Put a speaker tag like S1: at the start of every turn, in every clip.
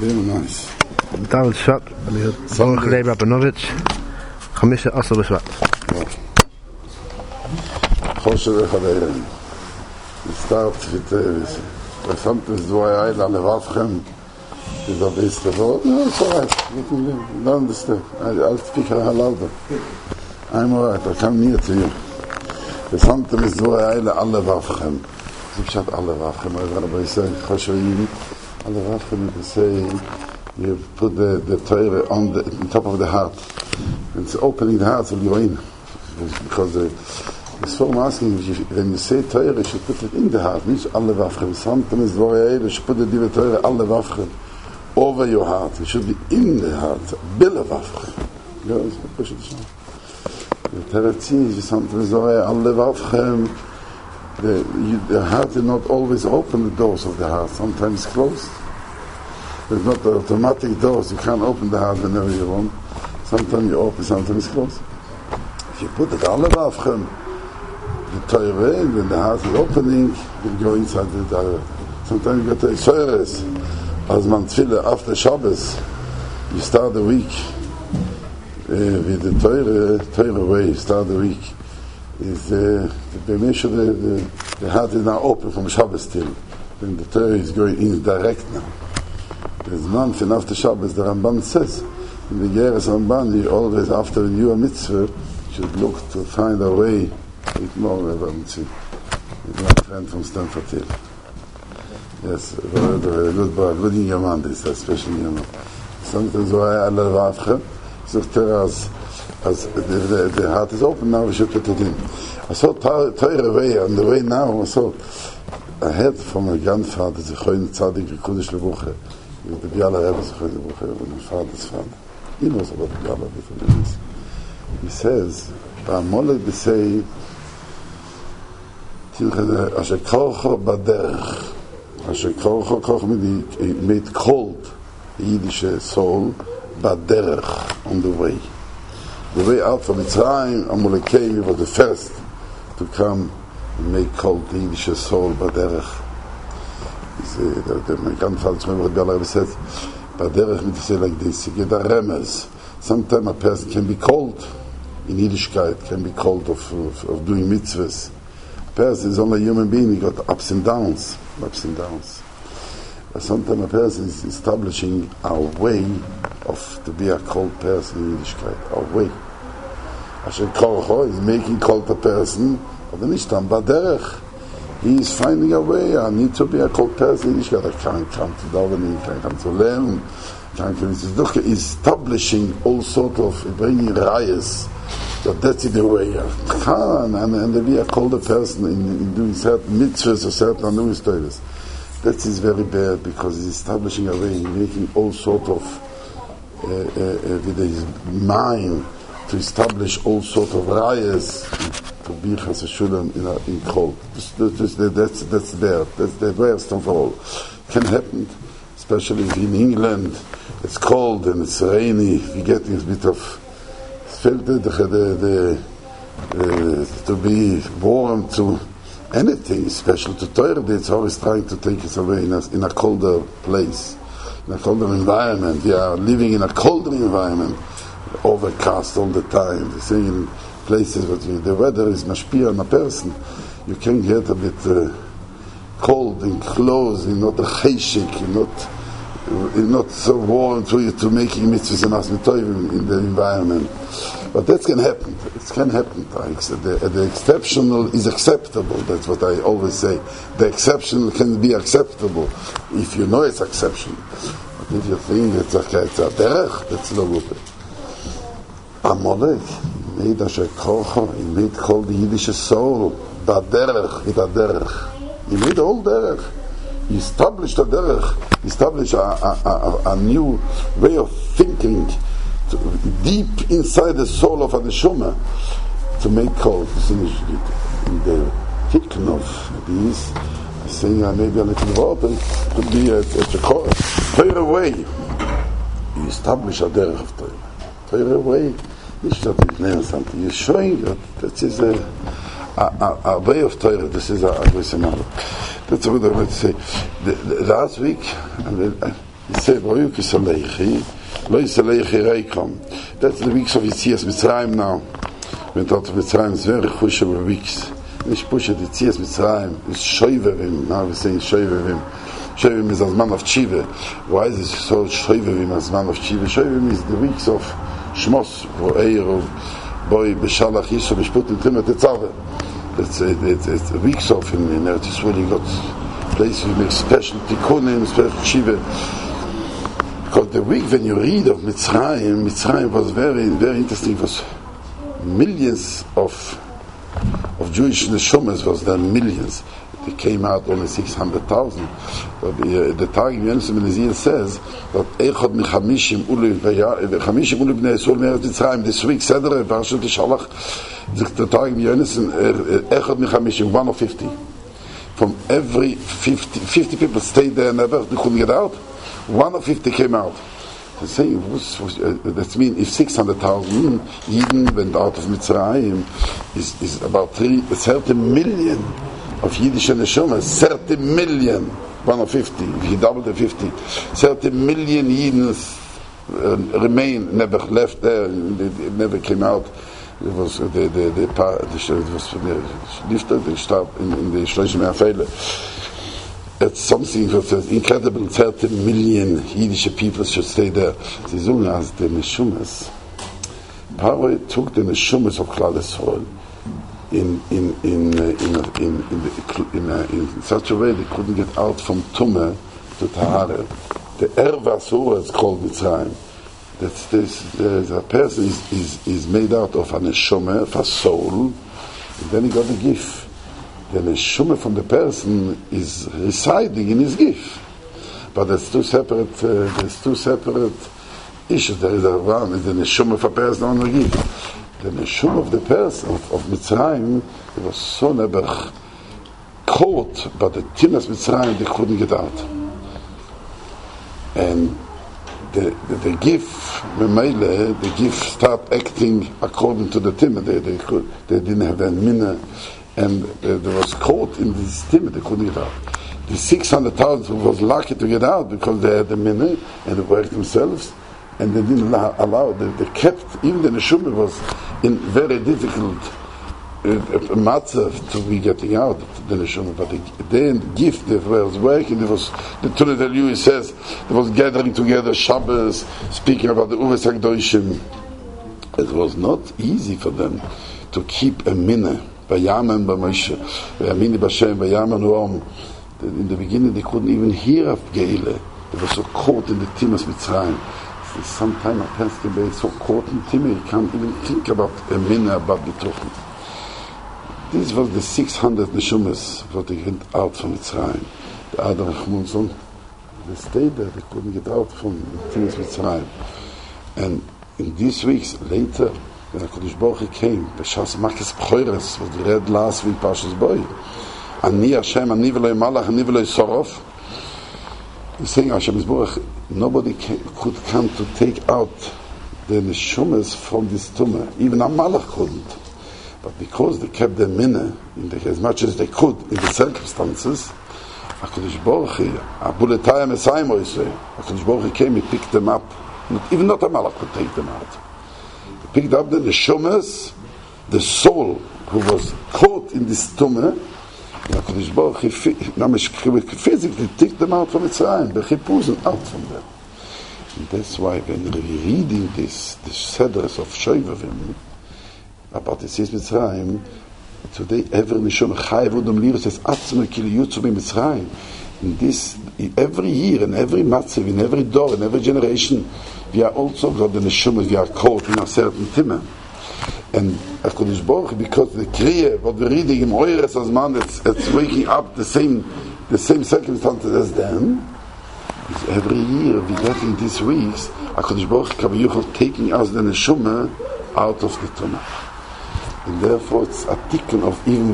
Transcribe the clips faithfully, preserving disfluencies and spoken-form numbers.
S1: Very nice.
S2: David Swat, Zoon Geleden Rabinovich, Chamisha Asal Swat.
S1: Choshe Rechaveren. It starts with this. But sometimes do I add on the Wafchem. Is that best of all? No, it's alright. You can understand. I'll speak louder. I'm alright. I'll come near to you. But sometimes do I add on the Wafchem. So pshat alle Wafchem. I was going to say, Choshe Yini. Alle Wafchem, you can say, you put the, the Torah on the on top of the heart. It's opening the heart of your in. Because the It's for asking, when you say Torah, you should put it in the heart, nicht alle Wafchen. Sometimes you should put the Torah, alle Wafchen, over your heart. It should be in the heart. Bille Wafchen. Ja, das ist push it. The Torah says, sometimes alle Wafchen, the, the heart is not always open, the doors of the heart. Sometimes closed. There's not the automatic doors. You can't open the heart whenever you want. Sometimes you open, sometimes close. If you put it alle Wafchen, the Torah, when the heart is opening, you go inside the Torah. Sometimes you get the Torahs. As man tefillah after Shabbos, you start the week uh, with the Torah, Torah way, you start the week. Is uh, the, make sure the, the, the heart is now open from Shabbos till. Then the Torah is going in direct now. There's month and after Shabbos, the Ramban says, in the Geras Ramban, you always, after a new mitzvah, should look to find a way. It's more than see. It's my friend from Stanford Hill. Yes, very good boy, good in Yaman, this especially in Yaman. Sometimes why I love Afghan, so as as the, the, the heart is open now, we should put it in. I saw Torah way on the way now. I saw I heard from my grandfather, the Choyin Tzadik Rikudish Lebuche, the Biala Rebbe Choyin Lebuche, my father's father. He knows about the Biala Rebbe. He says, "Ba'amolek b'sei." Asher korcho baderech, Asher korcho korcho made cold the Yiddish soul baderech, on the way. The way out from Mitzrayim, Amalekei was the first to come and make cold the Yiddish soul baderech. My grandfather said, baderech means to say like this: you get a remez. Sometimes a person can be cold in Yiddishkeit, can be cold of, of, of doing mitzvahs. A person is only a human being, he got ups and downs, ups and downs. But sometimes a person is establishing our way of to be a cold person in Yiddishkeit, our way. Asher Korcho is making cold a person, but then Ishtam Baderech. He is finding a way, I need to be a cold person in Yiddishkeit. I can't come to davening, I can't come to learn, I can't come to establishing all sort of, bringing rayas. So that's the way. And, and, and to be a colder person in, in doing certain mitzvahs or certain anuis stories. That is very bad because he's establishing a way, making all sort of, uh, uh, uh, with his mind, to establish all sort of rayas to be chas v'shulam in, a, in cold. That's, that's, that's there. That's the worst of all. Can happen, especially if in England it's cold and it's rainy, you're getting a bit of felt the, the, the, uh, to be warm to anything, special to Torah. It's always trying to take us away in a, in a colder place, in a colder environment. We are living in a colder environment, overcast all the time. We're seeing in places where the weather is mashpia on a person. You can get a bit uh, cold in clothes, you're not a cheshik, you're not, you're not so warm to you to making mitzvahs and asmitoivim in the environment. But that can happen. It can happen. The, the exceptional is acceptable. That's what I always say. The exceptional can be acceptable if you know it's exceptional. But if you think it's a, it's a derech, that's no good. Amalek made Asher Korcho. He made called the Yiddish soul baderech, with a derech. He made all derech. He established a derech. He established a, a, a, a new way of thinking, to, deep inside the soul of a neshama, to make cold. In the Tiknov, these saying uh, maybe a little more open, could be a, a, a Torah way. You establish a derech of Torah. Torah way. Nicht that you learn something. You're showing that that is a a, a, a way of Torah. This is a, a That's what I want to say. The, the, last week, I mean, He said, Baruch Yisalechi, Lo Yisalechi Reikom. That's the weeks of Yitzias Mitzrayim now. When that Mitzrayim is very crucial weeks. Nicht pushet Yitzias Mitzrayim, is Shoivevim. Now we're saying Shoivevim. Shoivevim is as man of Tshiva. Why is it so Shoivevim as man of Tshiva? Shoivevim is the weeks of Shmos, or Eir, or Boi, Beshalach, Yisro, Bishput, and Timet, Tetzave. It's, it's, it's the weeks of in, in Eretz Yisrael. You got places you make special tikkunim, special Tshiva. Because the week when you read of Mitzrayim, Mitzrayim was very, very interesting. It was millions of of Jewish neshumas, was there millions. They came out only six hundred thousand. But the, uh, the Targum Yonasan ben Azir says that Echad Mechamishim Ulu Chamishim Ulu Bnei Yisrael Meretz Mitzrayim. This week, Seder Parashat Shalach, the Targum Yonasan Echad Mechamishim, one of fifty. From every fifty, fifty people stayed there, never they couldn't get out. One of fifty came out. The saying was, was uh, that means if six hundred thousand Yidden went out of Mitzrayim, is is about three, thirty million of Yiddish neshumas. Thirty million, one of fifty. If you double the fifty, thirty million Yidden uh, remain, never left there, they, they never came out. It was the the the, the, the it was the lifter, the start in, in the Shloshim Afeile. It's something that is incredible. thirty million Yiddish people should stay there. Sie sagen, as the neshumas, Paro took the neshumas of Klal Yisrael in in in uh, in uh, in in, the, in, uh, in such a way they couldn't get out from Tumah to Tahara. The Erva Surah is called Mitzrayim. That's this. The person is, is is made out of a neshama, of a soul, and then he got a gift. The neshama from the person is residing in his gift, but there's two separate. Uh, there's two separate issues. There is a one is the neshama of a person on the gift. The neshama of the person of, of Mitzrayim, it was so never caught, but the Tinas Mitzrayim they couldn't get out, and the the, the gift, the gift start acting according to the Timah. They they could they didn't have that minna. And uh, there was caught in this timid, they couldn't get out. The six hundred thousand was lucky to get out because they had the minute and they worked themselves, and they didn't allow, allow they, they kept, even the neshama was in very difficult uh, matter to be getting out, the neshama, but they, they gift, they was working, there was, the Tunnel Lewis says, there was gathering together, Shabbos, speaking about the Uves HaKdoshim. It was not easy for them to keep a minute. Vayaman b'Moshe, Vayamini b'Shem, Vayaman u'om. In the beginning, they couldn't even hear of Geile. They were so caught in the Timas Mitzrayim. Sometimes a person can be so caught in Timah, he can't even think about a minna, about B'tuchen. This was the six hundred neshumas that they went out from Mitzrayim. The Adam Achmunson, they stayed there, they couldn't get out from Timas Mitzrayim. And in these weeks, later, when HaKadosh Baruch Hu came, B'shas Makis B'choires, what we read last week, Parshas Boi, Ani Hashem, Ani v'loi Malach, Ani v'loi Sorof, he's saying, Hashem Yisborach, nobody can, could come to take out the neshumas from this tumah. Even a Malach couldn't. But because they kept their minna as much as they could in the circumstances, HaKadosh Baruch Hu, Abuletaya Mesayim Oisei, HaKadosh Baruch Hu came, he picked them up. Not, even not a Malach could take them out. Picked up the neshumas, the soul who was caught in this tumah, HaKadosh Baruch Hu physically took them out from Mitzrayim, Bechipuzen out from them. And that's why when we're reading this, the Sedras of Shoivavim, about the Sis Mitzrayim, today every neshama Chai Vodom Liru says, Atzma Kili Yutzu Mitzrayim. In this, every year, in every matzav, in every door, in every generation, we are also got the neshumas, we are caught in a certain timah. And HaKadosh Baruch Hu, because the kriya, what we're reading in Oires as man, it's, it's waking up the same, the same circumstances as them. Every year we get in these weeks, HaKadosh Baruch Hu Kaviyuchel taking us the neshuma out of the tumah. And therefore it's a tikkun of even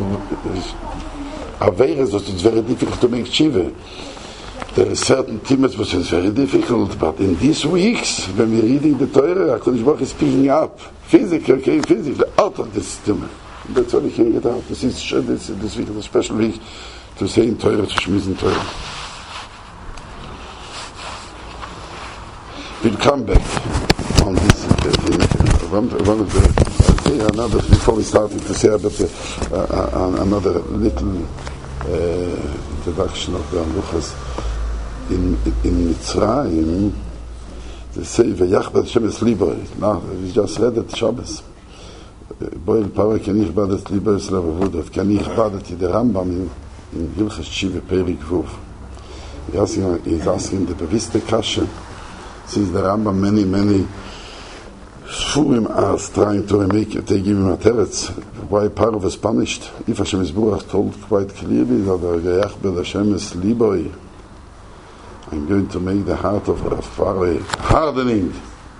S1: Averes, that it's very difficult to make tshiva. There are certain timas which is very difficult, but in these weeks, when we're reading the Torah, HaKadosh Baruch Hu is picking up physically, okay, physically, out of this tumah. That's all you can get out. This is this, this week is a special week to say in Torah, to shmiz in Torah. we'll come back on this. Uh, one, one of the, I'll say another, before we started to say about the, uh, uh, another little uh, introduction of the Aluchas. In, in Mitzrayim, they say, V'yachbad Hashem es liboi. Now, we just read it, Shabbos. Boil Paroi, Ken ich badet liboi es levavudov, Ken ich badet the Rambam in, in Hilchas Shiva Perik Vuv. He's asking the bewusste Kasha, since the Rambam many, many Shurim are trying to make it, they give him a teretz. Why Paroi was punished? If Hashem Yisburach told quite clearly that V'yachbad Hashem es liboi, I'm going to make the heart of Paroi hardening.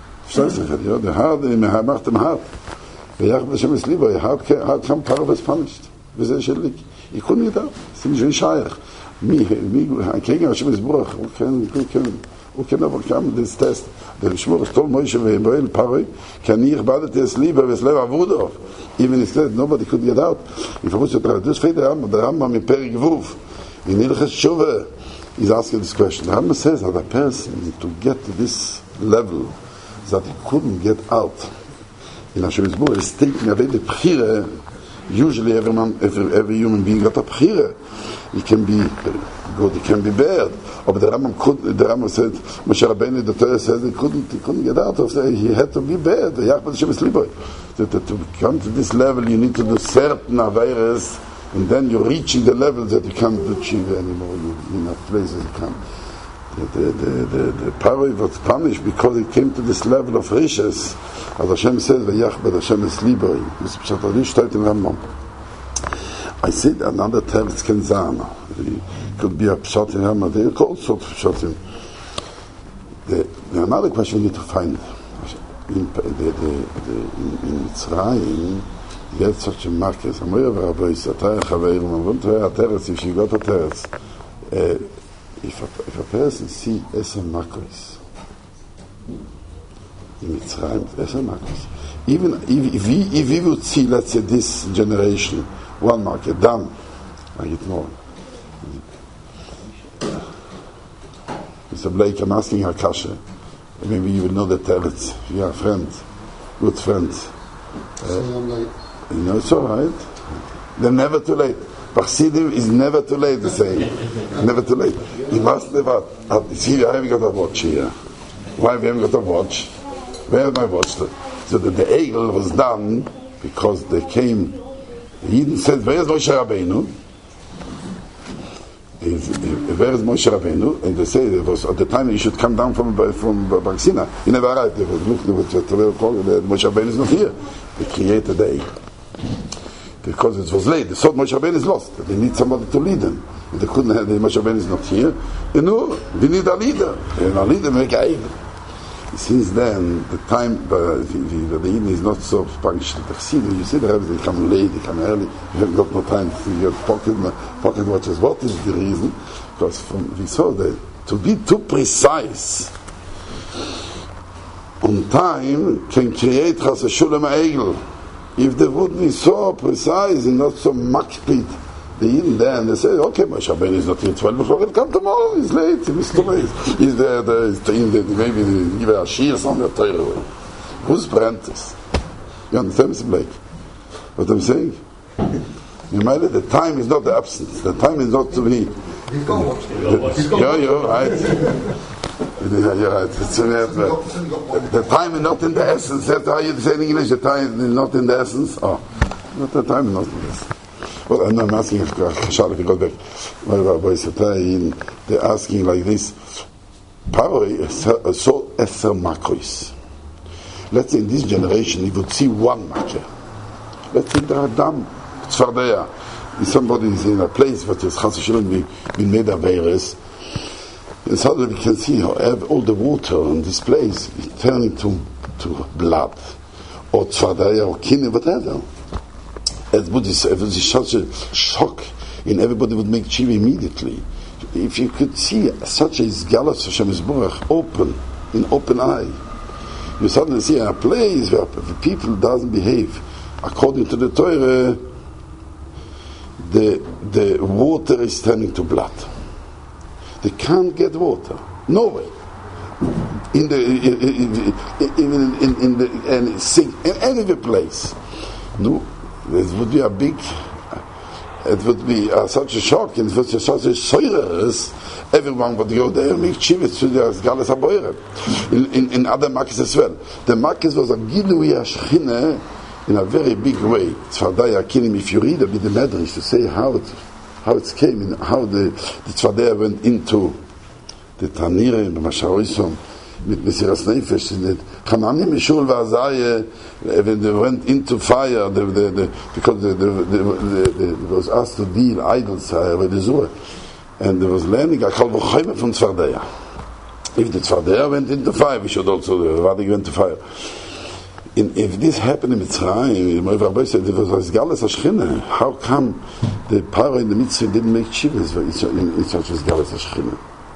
S1: The hardening, I macht him hard. V'yachbad Hashem es liboi. How come Paroi was punished? Wieso schuldig? Ich konnte nicht da. Es ist ein Scheich. I can't get Hashem Yisburach. Who can, who can, who can overcome this test? The Shmuel told Moshe Ve'boel Paroi, Ken ich badet es liboi es levavudov. Even if said nobody could get out. If I was to try, this fade the Rambam, the Rambam in Perik Vuv, in Hilchas Shuvah, he's asking this question. The Rambam says that a person to get to this level that he couldn't get out in Hashem Yisburach is taking away the Bechira. Usually every man, every, every human being got a Bechira. He can be good, he can be bad. But the Rambam could, the Rambam said, Moshe Rabbeinu, the Torah says he couldn't, he couldn't get out of there. He had to be bad. Yachbad Hashem es liboi. To, to, to come to this level, you need to do certain averes, and then you're reaching the level that you can't do tshuva anymore. You, in that place you can't. The, the, the, the, the Paroi was punished because he came to this level of riches. As Hashem says, V'yachbad Hashem es liboi. This Pshat Ari steht in Rambam. I said another teretz ken sein. It could be a Pshat in Rambam. There are all sorts of Pshatim. The, the another question we need to find. In, the, the, the, in, in Mitzrayim, you get such a marker. I'm aware of Rabbi Yisrael, Chaverim, I want to hear a teretz, if you got a teretz. Uh, if, a, if a person see Eser Makos, in Mitzrayim, Eser Makos, even if, if, we, if we would see, let's say, this generation, one marker, done, I get more. Mister Blake, I'm asking her kasha. Maybe you will know the teretz. You are a friend, good friend. Uh, you know, it's all right. They're never too late. Chassidim is never too late to say. Never too late. You must never. Uh, see, I haven't got a watch here. Why have you got a watch? Where is my watch? So that the Egel was done because they came. The Yidden said, "Where is Moshe Rabbeinu?" Where is Moshe Rabbeinu? And they say it was at the time he should come down from from Barsina. He never arrived. They were looking at Moshe Rabbeinu is not here. They created the Egel. Because it was late, they thought Moshe Rabbeinu is lost. They need somebody to lead them. And they couldn't have, the Moshe Rabbeinu is not here. You know, we need a leader. And a leader make a Egel. Since then, the time, uh, the, the, the evening is not so punctual. You see the Rebbe, they come late, they come early. You haven't got no time to get pocket, pocket watches. What is the reason? Because from, we saw that to be too precise on time can create Chas Shulam Egel. If they would be so precise and not so makpid, they even there and they say, okay, Moshe Rabbeinu is not here twelve o'clock, come tomorrow, he's late, he's too late. He's there, there he's in the, maybe they give a shir on the Torah. Who's apprentice? You understand, Mister Blake? What I'm saying? You mind it? The time is not the absence. The time is not to be. Yeah, you're right. You're right. The time is not in the essence. That's how you say in English. The time is not in the essence. Oh, not the time is not in the essence. Well, I'm not asking if you got back. They're asking like this. Paroi is so Eser Makos. Let's say in this generation, you would see one maker. Let's say there are dam, Tzfardeya. If somebody is in a place that is Chas Shalom been made of virus, and suddenly we can see how all the water in this place is turning to, to blood, or Tzfardeya, or kidney, whatever. It would be such a shock, and everybody would make tshuva immediately. If you could see such a Galus Hashem Yisborach open, in open eye, you suddenly see a place where the people doesn't behave according to the Torah. The the water is turning to blood. They can't get water. No way. in the in in, in, in the and sing in any place. No, this would be a big. It would be uh, such a shock, and it was such a soirous. Everyone would go there and make chivas to the Galas Haboyre. In, in, in other Makkis as well. The Makkis was a Gilui Ashchine in a very big way. Tzvadaya Kinim, if you read a bit the Medrash to say how it, how it came, and how the, the Tzvadaya went into the Tanire, the Masharoisom, with Mesiras Nefesh, and the Hanani Mishul Vazaye, when they went into fire, the, the, the, because the, the, the, the, the, the, was asked to deal idols with the Zur. And there was learning a kol v'choyme from Tzvardeya. If the Tzvardeya went into fire, we should also Radik went to fire. And if this happened in Mitzrayim, Moiv said it was as Galas Ashchina. How come the power in the Mitzrayim didn't make shivas in such as Galas Ashchina?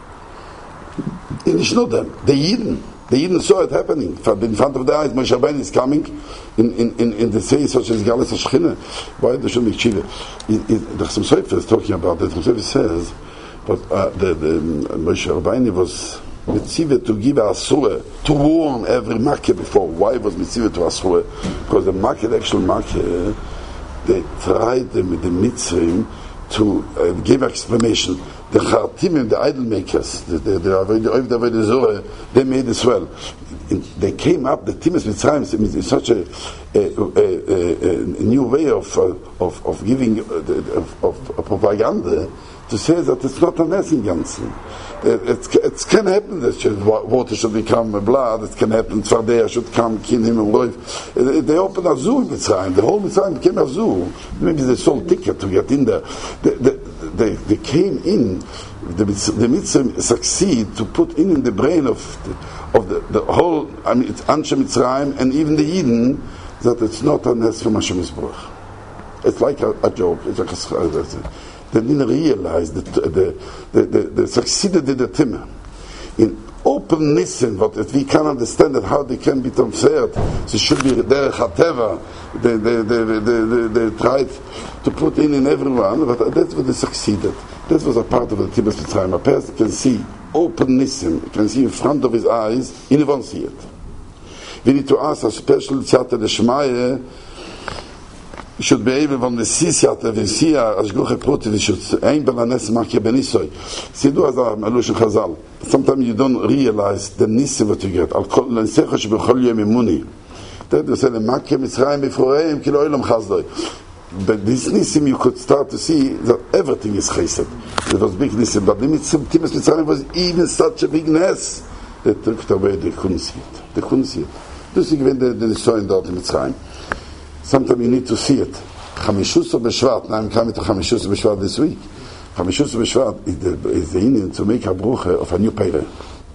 S1: And it's not them. The Yidden, the Yidden saw it happening in front of their eyes. Moshe Rabbeinu is coming in in in, in the say such as Galas Ashchina. Why they should make shiva? The Chassam Sofer is talking about that. Chassam Sofer says. But uh, the, the Moshe Rabbeinu was mitzvah to give a asura, to warn every makkah before. Why was mitzvah to asura? Because the makkah, the actual makkah, they tried the, the mitzvah to uh, give explanation. The chartimim, the idol makers, the the the, the, the they made as well. And they came up. The Timas Mitzrayim is such a, a, a, a, a new way of uh, of of giving uh, of, of, of propaganda. To say that it's not a mess in Ganzen. It, it, it can happen that water should become blood, it can happen Tzvardeya should come, Kinim and Loif. They opened a zoo in Mitzrayim, the whole Mitzrayim became a zoo. Maybe they sold ticket to get in there. They, they, they, they came in, the, the Mitzrayim succeed to put in, in the brain of the, of the, the whole, I mean, it's Anshe Mitzrayim and even the Yidden, that it's not a mess from Hashem Yisborach. It's like a, a joke. It's like a, they didn't realize that the, the, the, the succeeded in the Timmer. In openness, what we can understand that how they can be transferred. So should be there Chateva. They, they, they, they, they, they tried to put in in everyone, but that's what they succeeded. That was a part of the Tibbetz Mitzrayim. A person can see openness, can see in front of his eyes, he won't see it. We need to ask a special Tzata Deshmaya. You should be able from the Sisiyata, the Siya, Ashguche Proti, you should aim Balanes Makya Benisoy. See, do as a Malush Chazal. Sometimes you don't realize the Nisim what you get. Al Kol Lensecha Shebechol Yom Imuni. That you say, Makya Mitzrayim Befroreim, Kilo Olam Chazdoi. But this Nisim you could start to see that everything is Chesed. It was big Nisim, but the Tibbetz Mitzrayim was even such a big Ness. They took it away, they couldn't see it. They couldn't see it. Dus ik weet de Nisoyen dort in Mitzrayim. Sometimes you need to see it. Chamishus B'Shvat. Now I'm coming to Chamishus B'Shvat this week. Chamishus B'Shvat is the, is the Indian to make a bruche of a new Peire.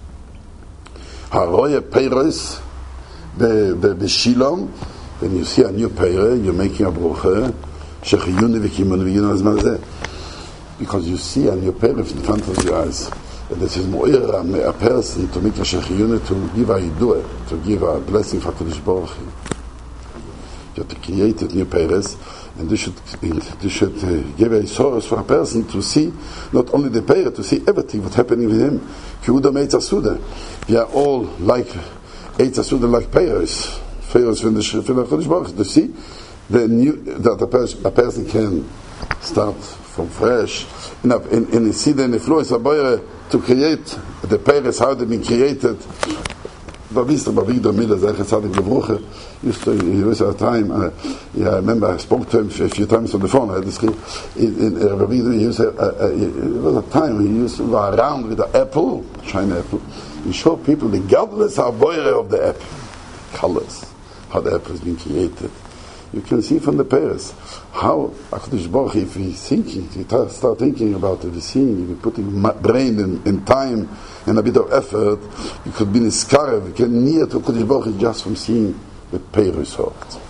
S1: Haroye Peiros B'Shilom. When you see a new Peire, you're making a bruche. Shechiyuni v'kimun v'yinu azman zeh. Because you see a new Peire in front of your eyes. And this is mo'ira, a person to make a Shechiyuni, to give a idua, to give a blessing for Kodesh Baruch Hu. You have to create new Peres, and this should, this should uh, give a source for a person to see not only the Peres, to see everything what's happening with him. Kiuda Eitz Suda. We are all like Eitz Suda, like Peres. Peres from the Kodesh Baruch Hu. To see the new, that a person, a person can start from fresh, in a, in, in see the influence of Boyer to create the Peres, how they've been created. But Mister Babigdo Miller, Zecher Tzadik Levruche, used to, he was at a time, uh, yeah, I remember I spoke to him a few times on the phone. I had this, in, in uh, Babigdo, he used to, uh, uh, it was a time he used to go around with an apple, China apple, and show people the godless arboire of the apple, colors, how the apple has been created. You can see from the Peres how HaKadosh Baruch Hu, if he's thinking, he start thinking about it, he's seeing, if he's putting brain and, and time and a bit of effort, you could be niskarev, you can near to HaKadosh Baruch Hu just from seeing the Peres heart.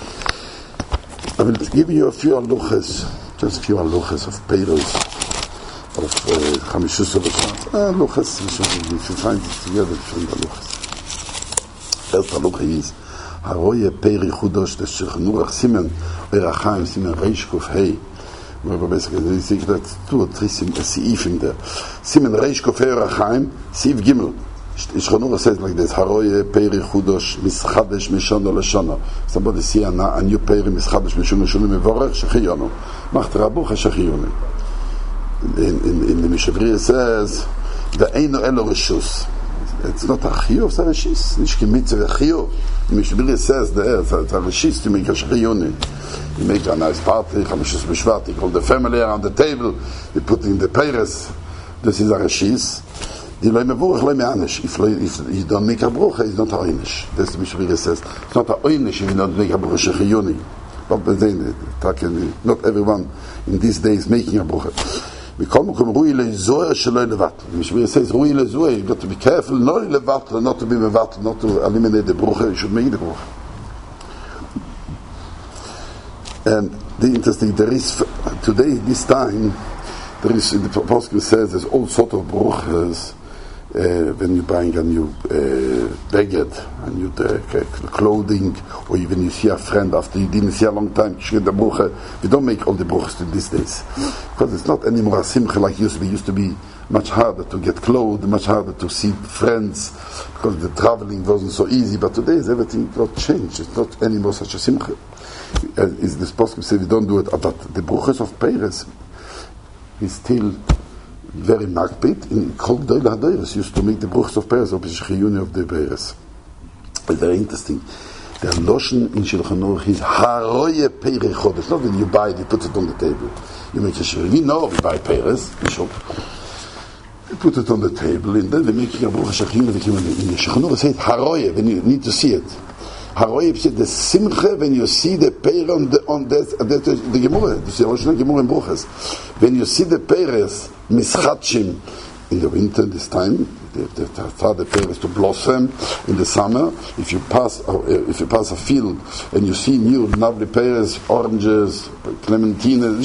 S1: I will give you a few aluches, just a few aluches of Peres, of Chamishus uh, B'Shvat. Aluches, we should find it together, different aluches. First aluche is Haroye Peri Chudosh Shechnurach Simen Erachaim Simen Reishkov Hey. Where basically they think that two or three seif in there. Simen Reishkov Hey Erachaim Siv Gimel. Shulchan says like this: Haroye peri chudosh mischadesh mishana l'shana. Somebody see a, a new peri mischadesh mishana l'shana mevorach shechiyonu. Macht rabucha shechiyonu. In in in the Mishabri says the eino elo reshus. It's not a chiyuv, it's a reshis. Nish kimitz a chiyuv. The Mishabri says there it's a reshis to make a shechiyonu. You make a nice party, chamishus b'shvat. You call the family around the table. You put in the peres. This is a reshis. The loy mevorach loy me'anish. If if you don't make a brucha, it's not a einish. That's the Mishabri says. It's not a einish if you don't make a brucha shechiyonu. But not everyone in these days making a brucha. We come from Rui Lezoya Shaloi Levat. The Mishnah says Rui Lezoya. You've got to be careful, not Levat, not to be Levat, not to eliminate the brucha. You should make the brucha. And the interesting, there is today, this time, there is in the Apostle says there's all sort of bruchas uh, when you're buying a new uh, baguette, a new uh, clothing, or even you see a friend after you didn't see a long time. You the brucha. We don't make all the bruchas in these days because it's not anymore a simcha like it used to be. It used to be much harder to get clothes, much harder to see friends because the traveling wasn't so easy. But today everything got changed. It's not anymore such a simcha. As is this possible to say we don't do it, but the bruchas of Peres is still very makbid. In Kol Gdolei HaDoros used to make the bruchas of Peres of the Shechiyuni of the Peres. It's very interesting. The lotion in Shulchan Aruch is Haroye Peri Chodesh. Not when you buy it, you put it on the table. You make a shir. We know we buy Peres, we shop. You put it on the table, and then we make a brucha Shechiyuni. In Shulchan Aruch say it Haroye, when you need to see it. Haroye is the simcha when you see the peir on the on that the, the, the Gemara. You see Rosh Gemara in Bruchas. When you see the peires mischatshim in the winter, this time the the, the, the peires to blossom in the summer. If you pass uh, if you pass a field and you see new lovely peires, oranges, clementine,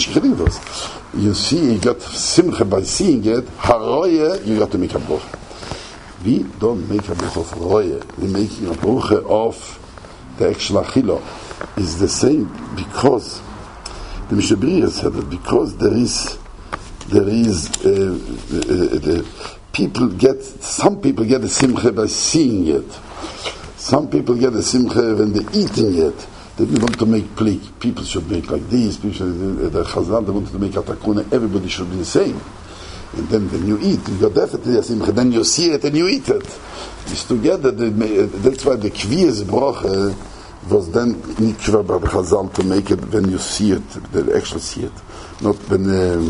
S1: you see you got simcha by seeing it. Haroye, you got to make a brucha. We don't make a brucha of roye. We making a brucha of the actual achila is the same because the Mishabri said that because there is there is uh, uh, the people get some people get a simcha by seeing it, some people get a simcha when they're eating it. They want to make plik. People should make like this. People should, uh, the Chazal they wanted to make a takuna. Everybody should be the same. And then when you eat, you got definitely a simcha. Then you see it and you eat it. It's together. That's why the kviyas brocha was then nikva by the Chazal to make it when you see it, they actually see it, not when um,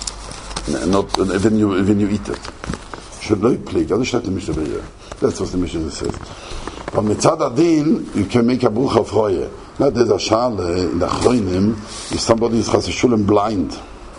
S1: not when you when you eat it. Should not play. That's what the Mishnah That's what the Mishnah says. But mitzad adin, you can make a brucha of roye. Now there's a shale in the Achronim. If somebody is chas v'shulam blind.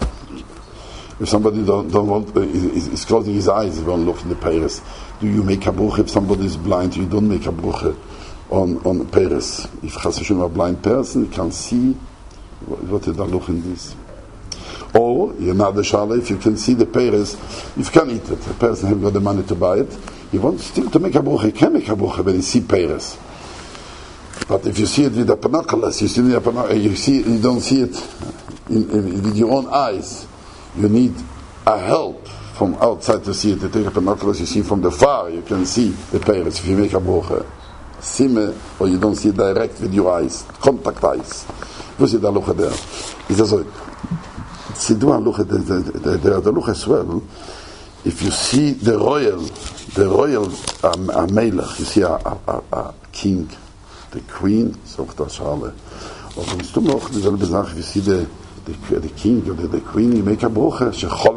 S1: If somebody don't, don't want, uh, is, is closing his eyes, he won't look in the Peres. Do you make a brucha if somebody is blind? You don't make a brucha on on Peres. If Chas v'shulam a blind person, you can see what is the look in this. Or another shale, if you can see the Peres, you can eat it. The person has got the money to buy it. He wants still to make a brucha. He can make a brucha when he see Peres. But if you see it with the binoculars, you see the binoculars, you see you don't see it in, in, with your own eyes. You need a help from outside to see it. You take a binoculars, you see from the far, you can see the Peres. If you make a brucha, sime, or you don't see it direct with your eyes, contact eyes. Wo ist der Lucha der? Ist das so? Sie do a Lucha, der der Lucha as well. If you see the royal, the royal um, a melech, you see a, a, a king, the queen, sagt das Schale. Und wenn du noch dieselbe Sache, you see the The, the king or the, the queen, you make a brucha.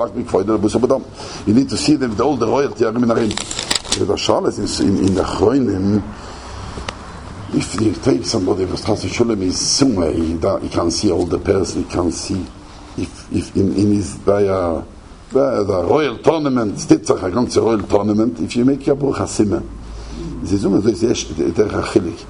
S1: You need to see them with all the royalty. The Charles is in, in the Chronim. If you take somebody who's Chas v'shulam is somewhere, he, he can see all the person. He can see if if in, in his by a by the royal tournament, stitzach a ganze royal tournament. If you make a brucha sime, the zume is yes der achilik.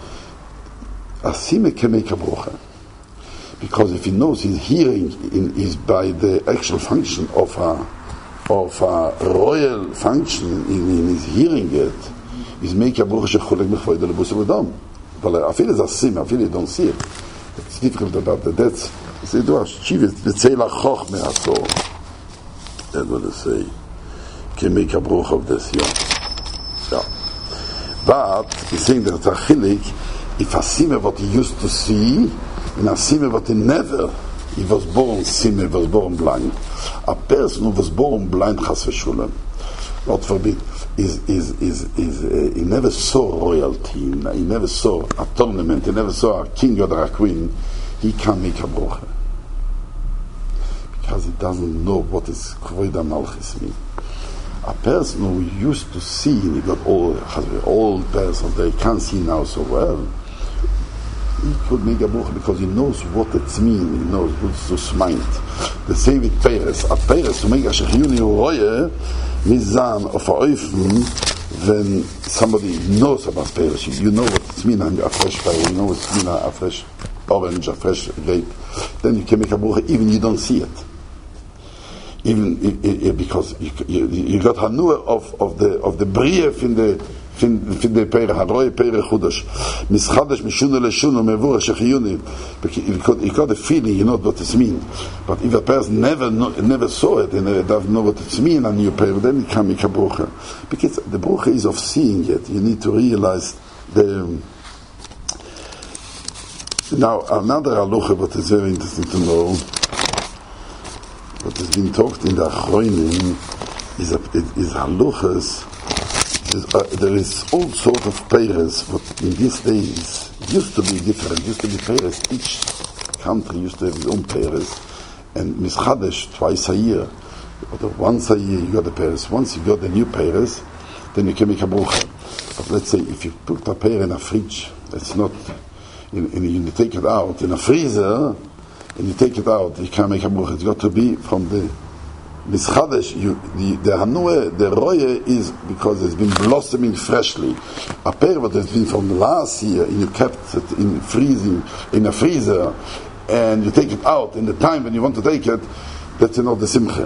S1: A sime can make a brucha. Because if he knows his hearing in, is by the actual function of a of a royal function in, in his hearing it, is make a bruch shechulek mechvoid lebus v'dam. But I feel it's a sim. I feel you don't see it. It's difficult about that. That's they do a shiv. It's a choch me'asor. That's what they say. Can make a bruch of this. Yeah. Yeah. But he's saying that a chilik, if a simmer what he used to see, and a simmer what he never, he was born simmer, was born blind. A person who was born blind, chas v'shulam, God forbid, is is is is uh, he never saw royalty, he never saw a tournament, he never saw a king or a queen. He can't make a brocha because he doesn't know what is kvod malchus mean. A person who used to see, and he got old, has an old person, they can't see now so well. He could make a brocha because he knows what it means. He knows what's to mind. The same with Peres. A Peres to make a shechiyuni roye mizan of a oifen when somebody knows about Peres. You know what it means. A fresh pear. You know what it means. A fresh orange, a fresh grape. Then you can make a brocha even you don't see it. Even it, it, because you, you, you got hanua of of the of the brief in the in the pere haroy pere chudash mischadesh mishuna leshuna mevur shechiyuni. You got you got a feeling, you know what it means. But if a person never know, never saw it and never doesn't know what it means on your pere, then he can make a brocha. Because the brocha is of seeing it. You need to realize the. Now another halacha, what is very interesting to know. What has been talked in the Achronim is, is halachas. Uh, there is all sort of peiros, but in these days it used to be different. It used to be peiros. Each country used to have its own peiros, and mischadesh twice a year, or once a year you got the peiros. Once you got the new peiros, then you can make a brocha. But let's say if you put a peir in a fridge, it's not, and you take it out in a freezer. And you take it out, you can't make a brocha. It's got to be from the mischadesh. You the the hanue, the roye is because it's been blossoming freshly. A pear that has been from the last year, and you kept it in freezing in a freezer, and you take it out in the time when you want to take it. That's not the simcha.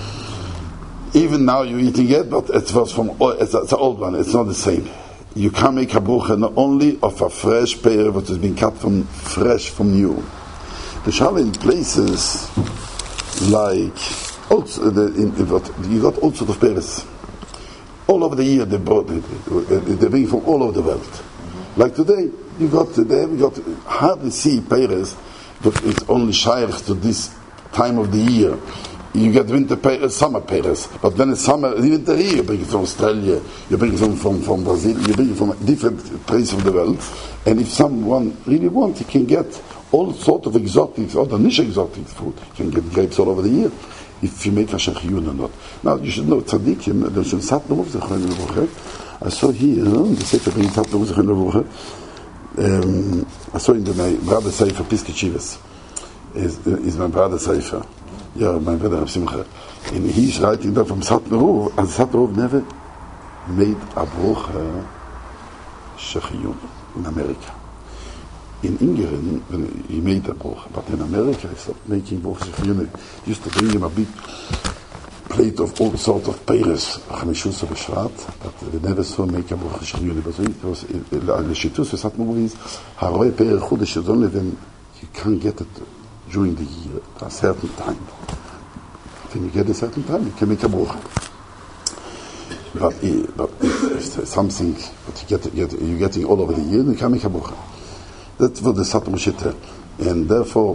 S1: Even now you're eating it, but it was from it's, it's an old one. It's not the same. You can't make a brocha not only of a fresh pear that has been cut from fresh from new. The Shala in places like also the, in, in what, you got all sorts of pears. All over the year they brought they, they bring from all over the world. Mm-hmm. Like today, you got today we got hardly see pears, but it's only shaykh to this time of the year. You get winter pears, summer pears, but when it's summer, winter here you bring it from Australia, you bring it from, from, from Brazil, you bring it from different places of the world. And if someone really wants, he can get all sorts of exotics, or the niche exotic food. You can get grapes all over the year, if you make a shechiyun or not. Now, you should know, tzaddikim, there's some satnum of the Chayim Levuche. I saw here, the Sefer brings satnum of the Chayim Levuche. I saw in the, my brother Sefer, Piske Chivas, is, is my brother Sefer. Yeah, my brother Rav Simcha. And he's writing that from Satnum, and Satnum never made a brocha shechiyun in America. In England, when he made a brocha, but in America, he stopped making brocha shechiyun. He used to bring him a big plate of all sorts of peiros, chamishus or shvat, but they never saw him make a brocha shechiyun. But it was the shitus with Satnum is haroy peir chudesh is only when you can't get it during the year, at a certain time. When you get a certain time, you can make a brocha. But, but if there's something that you get, get, you're getting all over the year, you can make a brocha. That's what the Satnum Shitta. And therefore,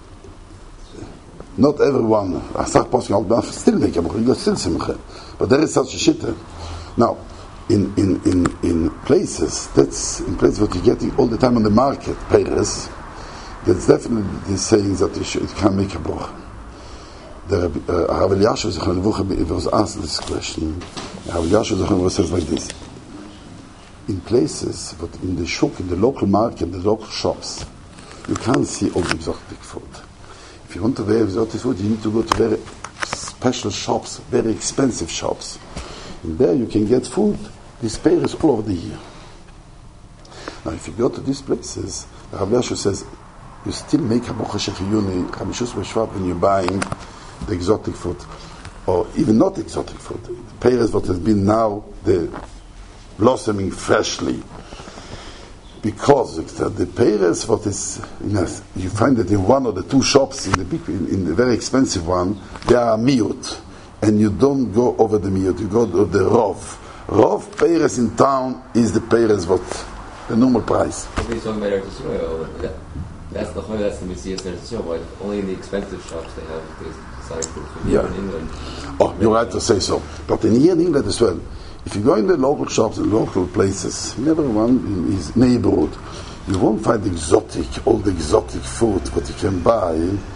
S1: not everyone, Asach Posking, still make a brocha, you got still simcha. But there is such a Shitta. Now, in, in, in, in places, that's in places what you're getting all the time on the market, peiros, that's definitely saying that you, should, you can make a brocha. The Rav Elyashiv Zechron Levuche was asked this question. Rav Elyashiv Zechron Levuche says like this: in places, but in the shop, in the local market, the local shops, you can't see all the exotic food. If you want to wear exotic food, you need to go to very special shops, very expensive shops. And there you can get food, these peiros all over the year. Now, if you go to these places, Rav Elyashiv says, you still make a brocha shechiyun, chamishus b'shvat, when you're buying the exotic food, or even not exotic food, peiros what has been now the blossoming freshly, because the, the peiros what is, you know, you find that in one or the two shops in the big, in, in the very expensive one, they are miut, and you don't go over the miut, you go to the rov. Rov Peiris in town is the Peiris what the normal price.
S3: Nobody's talking about Eretz Yisrael. That, that's the that's the Messias Eretz Yisrael. But only in the expensive shops they have these decided for
S1: Yeah.
S3: in England.
S1: Oh, you're right to say so. But in here in England as well, if you go in the local shops and local places, in everyone in his neighborhood, you won't find exotic, all the exotic food what you can buy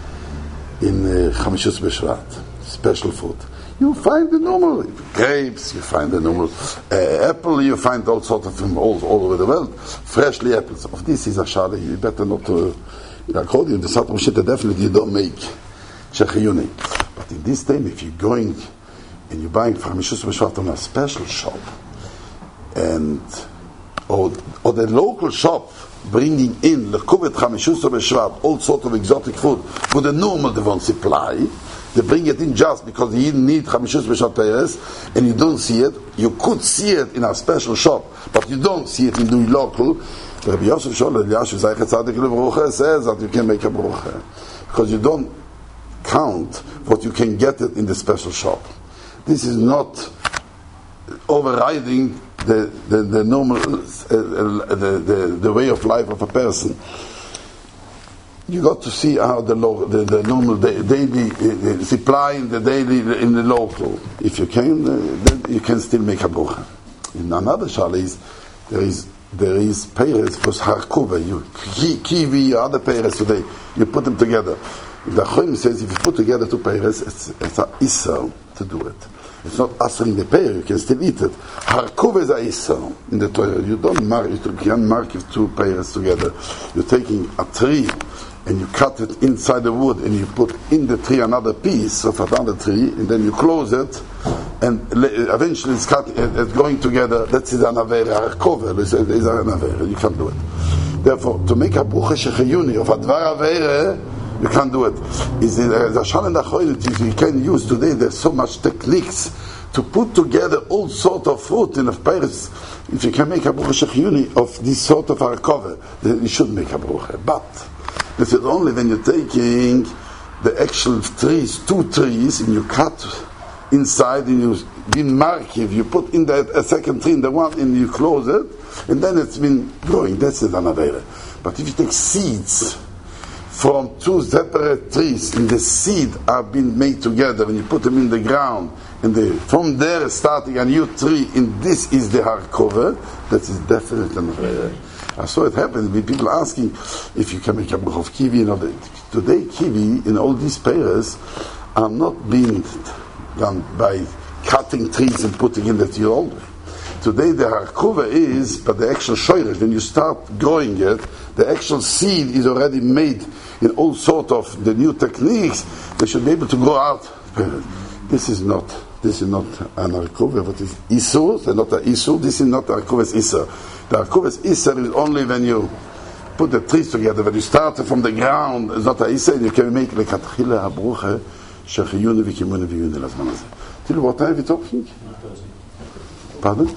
S1: in Chamishus B'Shvat, special food. You find the normal grapes, you find the normal uh, apple, you find all sorts of them all, all over the world, freshly apples. Of this is a shale, you better not to, according to the Satan Moshe, definitely you don't make Shechiyuni. But in this time, if you're going and you're buying from Mishus B'Shvat on a special shop, and or, or the local shop bringing in Lekuvet Chamishus B'Shvat, all sort of exotic food, with the normal they won't supply, they bring it in just because you need Chamishus B'Shvat Peiris, and you don't see it. You could see it in a special shop, but you don't see it in the local. Rabbi Yosef Shol Eliyahu Zaychet Tzadik Levrucha says that you can make a brucha because you don't count what you can get it in the special shop. This is not overriding the the, the normal uh, the, the the way of life of a person. You got to see how the lo- the, the normal da- daily uh, supply in the daily in the local. If you can, uh, then you can still make a brucha. In another shal is there is there is peiris plus harkuva. You ki- kiwi other peiris today. You put them together. The Choim says if you put together two peiris, it's it's a isser to do it. It's not asr in the pear, you can still eat it. Harkuv is a isser in the Torah. You don't mark, you can't mark two peiris together. You're taking a tree and you cut it inside the wood and you put in the tree another piece of another tree and then you close it and eventually it's cut, it's going together. That's an avera. Harkuv is an avera. You can't do it. Therefore, to make a brucha shechayuni of a dvar avera, you can't do it. Is the shal and the you can use today. There's so much techniques to put together all sort of fruit in a peiris. If you can make a brucha shechiyuni of this sort of harkova, then you should make a brucha. But this is only when you're taking the actual trees, two trees, and you cut inside and you bin markiv, you put in that a second tree in the one and you close it, and then it's been growing. That's it, anavera. But if you take seeds from two separate trees, and the seed have been made together, and you put them in the ground, and they, from there starting a new tree, and this is the hardcover, that is definitely an I saw it happen with people asking if you can make a bruch of kiwi. You know, today kiwi in all these peiros are not being done by cutting trees and putting in the tree all the way. Today the harkuva is, but the actual shoyrech, when you start growing it, the actual seed is already made in all sort of the new techniques. They should be able to grow out. This is not, this is not an harkuva. What is isur? Not a isur. This is not a harkuva's isur. The harkuva's isur is only when you put the trees together. When you start from the ground, it's not a isur. You can make like a tchila habrucha shechiyuni v'kimuni v'yuni lazman hazeh. Till what time are we talking? Pardon?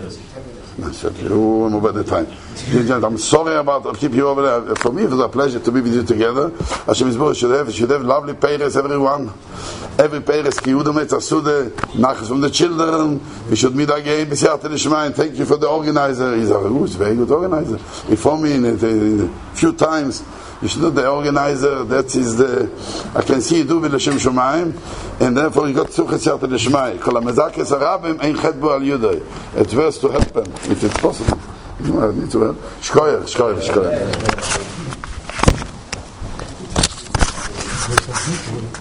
S1: Oh, I'm over the time. I'm sorry about I'll keep you over there. For me, it was a pleasure to be with you together. Hashem Yisborach should have, should have lovely peiros, everyone. Every peiros, ki Yudom et asude, nachas from the children. We should meet again. B'siyata l'shmayim. Thank you for the organizer. He's a, he's a very good organizer. He phoned me in a, in a few times. You should know the organizer, that is the, I can see you do with L'Shem Shomayim, and therefore you got Tzuchet Siyata L'Shmai. Kol HaMezakes HaRabim ein chet bo al Yudai. It's worth to help them, if it's possible. You know, I need to help. Shkoyer, shkoyer, shkoyer.